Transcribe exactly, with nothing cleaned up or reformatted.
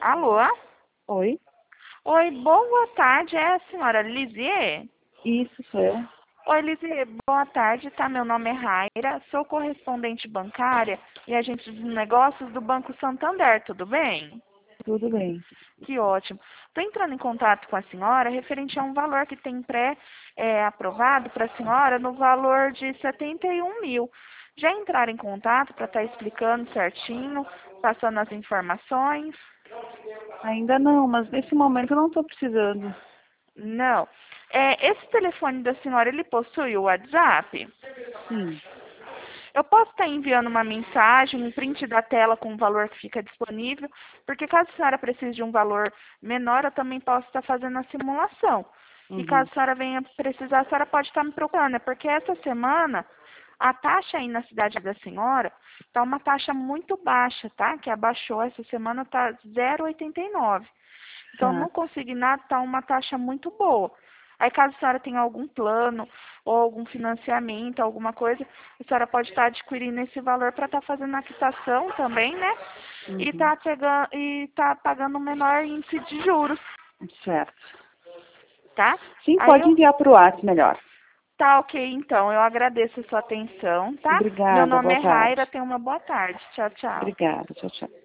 Alô? Oi, Oi, boa tarde, é a senhora Lisier? isso sou eu. Oi, Lisier, boa tarde, tá? Meu nome é Raira, sou correspondente bancária e agente de negócios do Banco Santander, tudo bem? Tudo bem. Que ótimo. Estou entrando em contato com a senhora referente a um valor que tem pré-aprovado para a senhora no valor de setenta e um mil. Já entraram em contato para estar explicando certinho, passando as informações? Ainda não, mas nesse momento eu não estou precisando. Não. É, esse telefone da senhora, ele possui o WhatsApp? Sim, Eu posso estar enviando uma mensagem, um print da tela com o valor que fica disponível, porque caso a senhora precise de um valor menor, eu também posso estar fazendo a simulação. E uhum, caso a senhora venha precisar, a senhora pode estar me procurando, é porque essa semana a taxa aí na cidade da senhora está uma taxa muito baixa, tá? Que abaixou, essa semana está zero vírgula oitenta e nove. Então, no certo. consignado está uma taxa muito boa. Aí, caso a senhora tenha algum plano ou algum financiamento, alguma coisa, a senhora pode estar adquirindo esse valor para estar fazendo a quitação também, né? E Uhum, tá, pegando, e tá pagando um menor índice de juros, certo. tá? Sim, Aí pode eu, enviar para o WhatsApp melhor. tá ok, então. Eu agradeço a sua atenção, tá? Meu Obrigada, nome boa é Raira, tarde. tenha uma boa tarde. Tchau, tchau. Obrigada, tchau, tchau.